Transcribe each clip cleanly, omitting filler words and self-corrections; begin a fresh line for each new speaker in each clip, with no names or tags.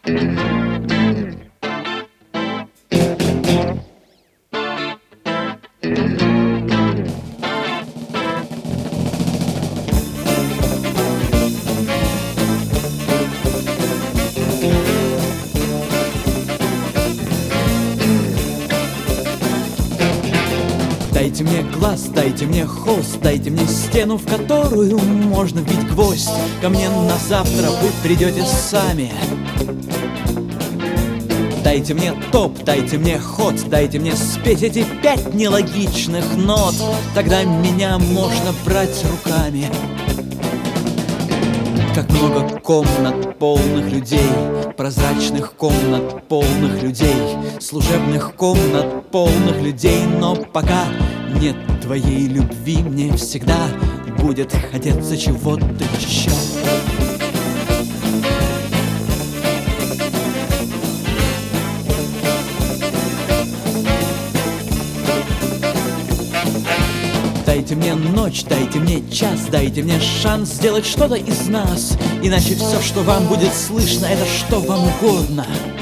Дайте мне глаз, дайте мне холст, дайте мне стену, в которую можно вбить гвоздь. Ко мне на завтра вы придете сами. Дайте мне топ, дайте мне ход, дайте мне спеть эти 5 нелогичных нот. Тогда меня можно брать руками. Как много комнат полных людей, прозрачных комнат полных людей, служебных комнат полных людей. Но пока нет твоей любви, мне всегда будет хотеться чего-то еще. Дайте мне ночь, дайте мне час, дайте мне шанс сделать что-то из нас. Иначе все, что вам будет слышно, это что вам угодно.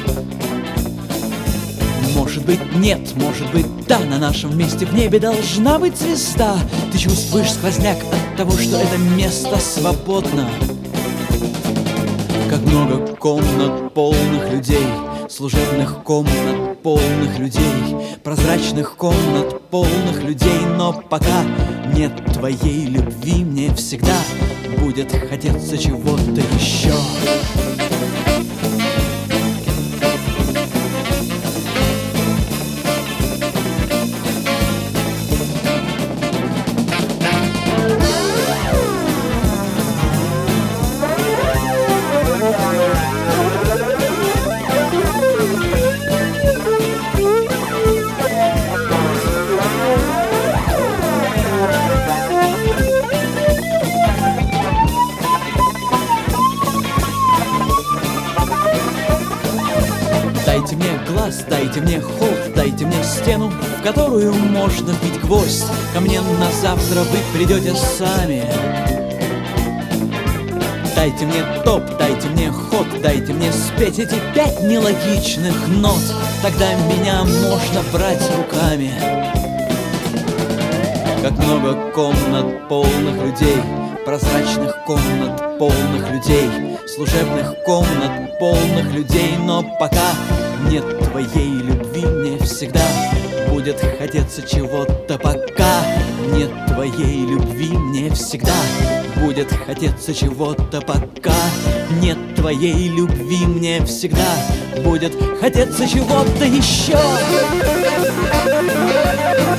Может быть нет, может быть да, на нашем месте в небе должна быть звезда. Ты чувствуешь сквозняк от того, что это место свободно. Как много комнат полных людей, служебных комнат полных людей, прозрачных комнат полных людей. Но пока нет твоей любви, мне всегда будет хотеться чего-то еще. Дайте мне глаз, дайте мне холст, дайте мне стену, в которую можно вбить гвоздь. Ко мне на завтра вы придете сами. Дайте мне топ, дайте мне ход, дайте мне спеть эти 5 нелогичных нот. Тогда меня можно брать руками. Как много комнат полных людей, прозрачных комнат полных людей, служебных комнат полных людей. Но пока нет твоей любви, мне всегда будет хотеться чего-то. Пока нет твоей любви, мне всегда будет хотеться чего-то. Пока нет твоей любви, мне всегда будет хотеться чего-то еще.